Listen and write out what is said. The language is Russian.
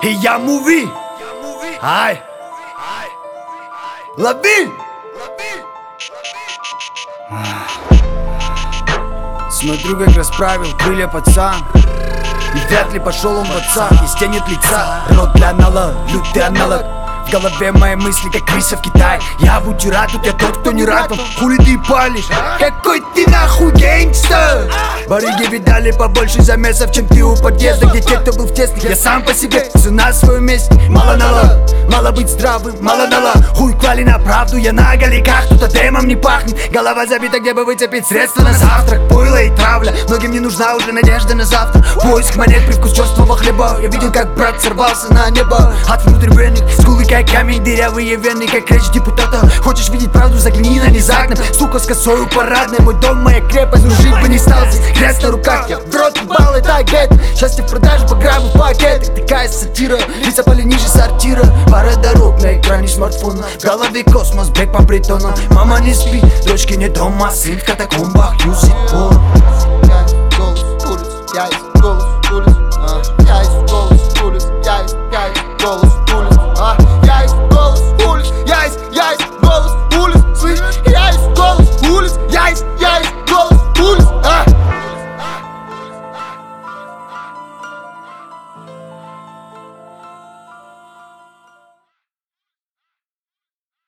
И я муви. Ай, лови. Смотрю, как расправил крылья пацан, и вряд ли пошел он в отца. Из тени от лица, рот для анала, лютый аналог. В голове мои мысли, как крыса в Китае. Я будь рад, тут я тот, кто не рад. Хули ты палишь? Какой ты нахуй гангстер? Барыги видали побольше замесов, чем ты у подъезда, где те, кто был в тесных. Я сам по себе, цена на своем месте. Мало нала, мало быть здравым, мало нала. Хуй клали на правду, я на голиках. Тут дымом не пахнет, голова забита, где бы выцепить средства на завтрак. Пойло и травля, многим не нужна уже надежда на завтра. Поиск монет, привкус черствого хлеба. Я видел, как брат сорвался на небо от внутренних скулы, как камень, дырявые вены, как речь депутата. Хочешь видеть правду, загляни на низ окна. Сука с косою парадной, мой дом, моя крепость. Дружить бы не стал здесь, крест на руках. Я в рот ебал, это гет. Счастье в продаже, по грамму в пакетах. Такая сатира, лица пали ниже сортира. Пара дорог на экране смартфона. В голове космос, бег по притонам. Мама не спит, дочки не дома, сын в катакомбах. Юзит пол. 5 голос, улиц, 5